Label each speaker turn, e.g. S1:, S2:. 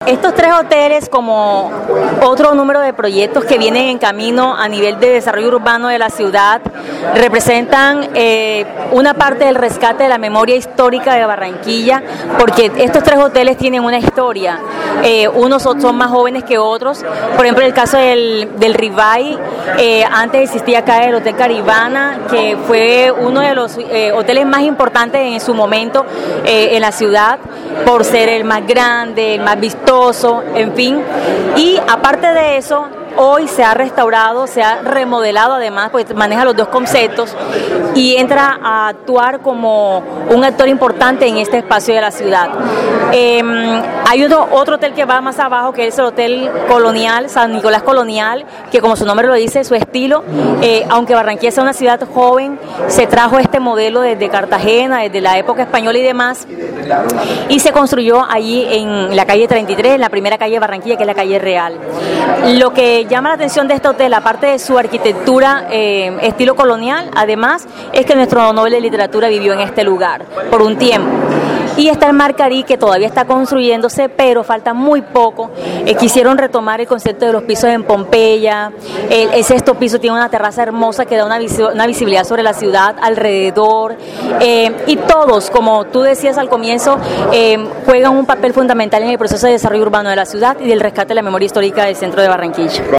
S1: Estos tres hoteles, como otro número de proyectos que vienen en camino a nivel de desarrollo urbano de la ciudad, representan una parte del rescate de la memoria histórica de Barranquilla, porque estos tres hoteles tienen una historia. Unos son más jóvenes que otros. Por ejemplo, en el caso del Ribay, antes existía acá el Hotel Caribana, que fue uno de los hoteles más importantes en su momento en la ciudad, por ser el más grande, el más vistoso, en fin. Y aparte de eso, hoy se ha restaurado, se ha remodelado además, porque maneja los dos conceptos y entra a actuar como un actor importante en este espacio de la ciudad. Hay otro hotel que va más abajo, que es el Hotel Colonial, San Nicolás Colonial, que como su nombre lo dice, su estilo, aunque Barranquilla sea una ciudad joven, se trajo este modelo desde Cartagena, desde la época española y demás, y se construyó allí en la calle 33, en la primera calle de Barranquilla, que es la calle Real. Lo que llama la atención de este hotel, aparte de su arquitectura estilo colonial, además, es que nuestro Nobel de Literatura vivió en este lugar por un tiempo. Y está el Mar Caribe, que todavía está construyéndose, pero falta muy poco. Quisieron retomar el concepto de los pisos en Pompeya. El sexto piso tiene una terraza hermosa que da una visibilidad sobre la ciudad alrededor. Y todos, como tú decías al comienzo, juegan un papel fundamental en el proceso de desarrollo urbano de la ciudad y del rescate de la memoria histórica del centro de Barranquilla.